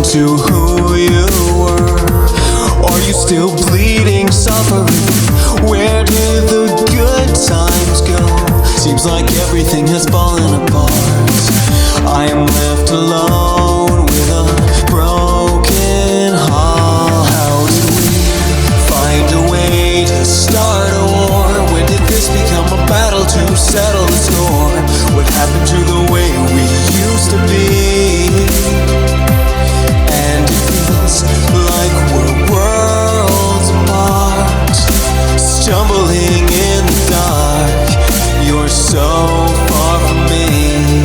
to who you were? Are you still bleeding, suffering? Where did the good times go? Seems like everything has fallen apart. I am left alone with a broken heart. How did we find a way to start a war? When did this become a battle to settle the score? What happened to the way we used to be? And it feels like we're worlds apart, stumbling in the dark. You're so far from me.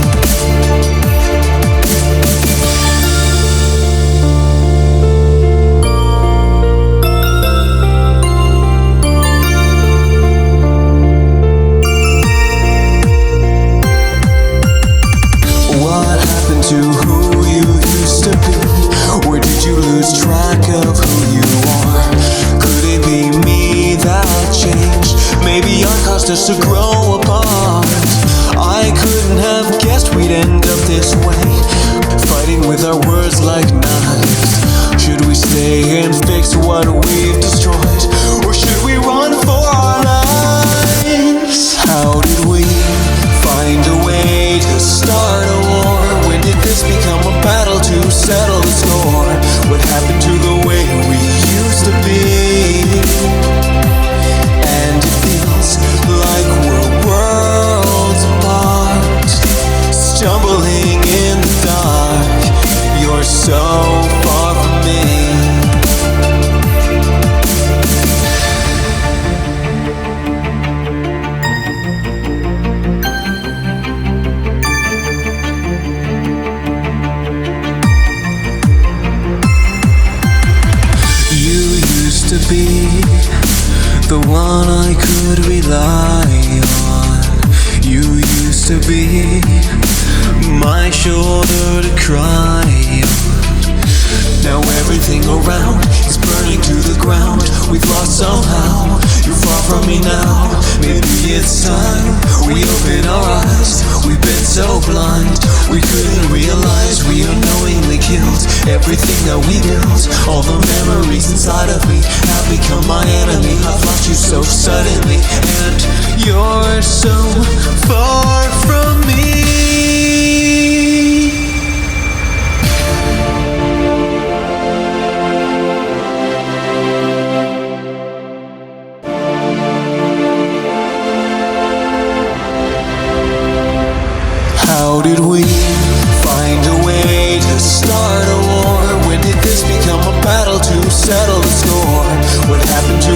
What happened to who you used to be? Where did you lose track of who you are? Could it be me that changed? Maybe I caused us to grow apart. I couldn't have guessed we'd end up this way, fighting with our words like knives. Should we stay and fix what we've destroyed, or should we run for our lives? How did we find a way to start a war? When did this become a battle to settle the score? What happened to the way we used to be? And it feels like we're worlds apart, stumbling in the dark. You're so far from me. To be the one I could rely on. You used to be my shoulder to cry on. Now everything around is burning to the ground. We've lost somehow. You're far from me now. Maybe it's time we open our eyes. We've been so blind, we couldn't realize we unknowingly killed everything that we built. All the memories inside of me have become my enemy. I've lost you so suddenly, and you're so far from me. How did we find a way to start a war? When did this become a battle to settle the score? What happened to